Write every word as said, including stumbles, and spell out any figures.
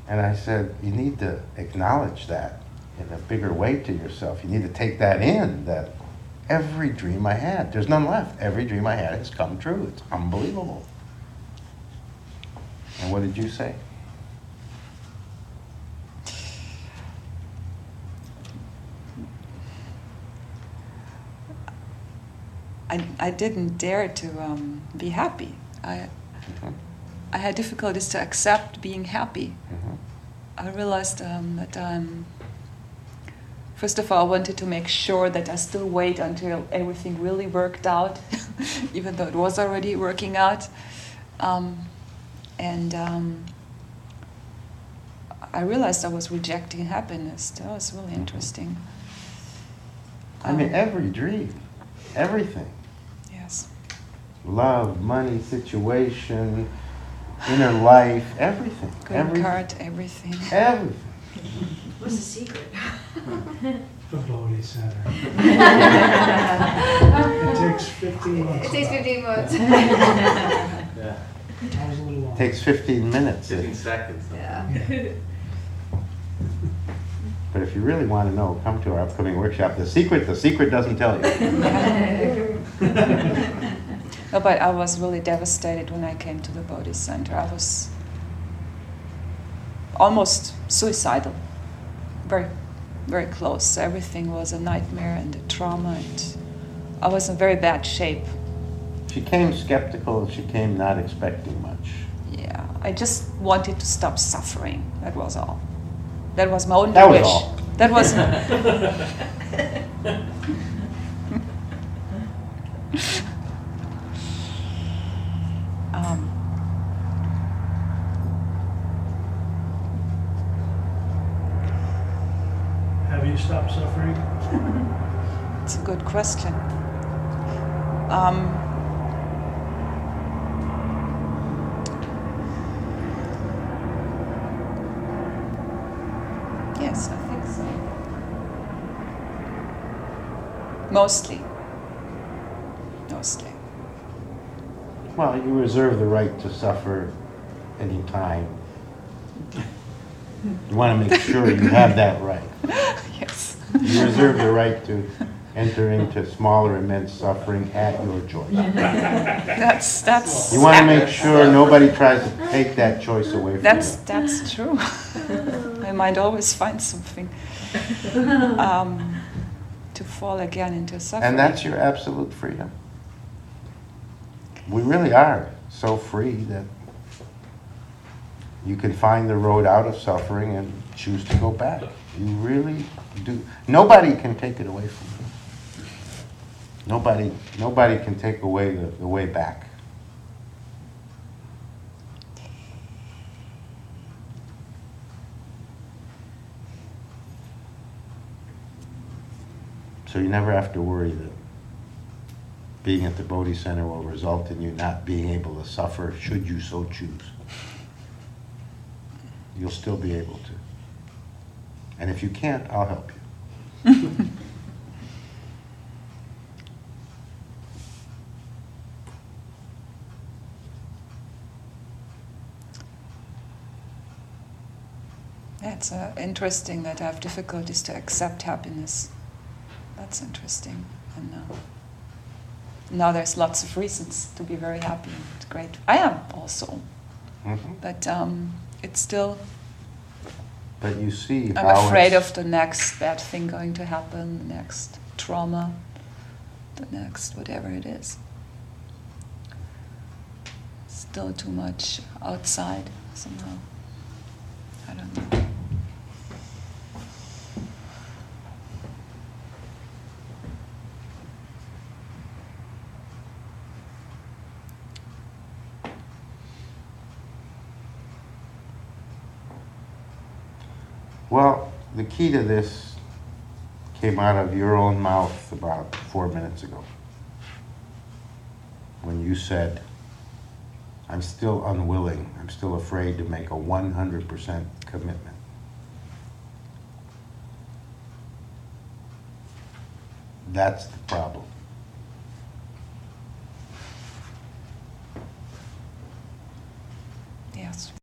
And I said, you need to acknowledge that in a bigger way to yourself. You need to take that in, that every dream I had, there's none left. Every dream I had has come true. It's unbelievable. And what did you say? I, I didn't dare to um, be happy. I, mm-hmm. I had difficulties to accept being happy. Mm-hmm. I realized um, that um, first of all, I wanted to make sure that I still wait until everything really worked out, even though it was already working out. Um, and um, I realized I was rejecting happiness. That was really interesting. I mean, every dream, everything. Yes. Love, money, situation, inner life, everything. Green everything. card, everything. Everything. What's the secret? The Bodhi Center. It takes fifteen months. It takes fifteen months. Yeah. I was a little long. Takes fifteen minutes. fifteen seconds. Yeah. But if you really want to know, come to our upcoming workshop. The secret, the secret doesn't tell you. No, but I was really devastated when I came to the Bodhi Center. I was almost suicidal. Very, very close. Everything was a nightmare and a trauma, and I was in very bad shape. She came skeptical. She came not expecting much. Yeah, I just wanted to stop suffering. That was all. That was my only that was wish. All. That was. um, Have you stopped suffering? it's a good question. Um, Yes, I think so. Mostly. Mostly. Well, you reserve the right to suffer any time. You want to make sure you have that right. Yes. You reserve the right to enter into small or immense suffering at your choice. That's that's. You want to make sure nobody tries to take that choice away from That's you. that's true. I might always find something um, to fall again into suffering. And that's your absolute freedom. We really are so free that you can find the road out of suffering and choose to go back. You really do. Nobody can take it away from you. Nobody, nobody can take away the, the way back. So you never have to worry that being at the Bodhi Center will result in you not being able to suffer should you so choose. You'll still be able to. And if you can't, I'll help you. It's uh, interesting that I have difficulties to accept happiness. That's interesting. And uh, now there's lots of reasons to be very happy. It's great. I am also. Mm-hmm. But um, it's still... But you see I'm how afraid it's, of the next bad thing going to happen, the next trauma, the next whatever it is. Still too much outside somehow. I don't know. Well, the key to this came out of your own mouth about four minutes ago. When you said, I'm still unwilling, I'm still afraid to make a one hundred percent commitment. That's the problem. Yes.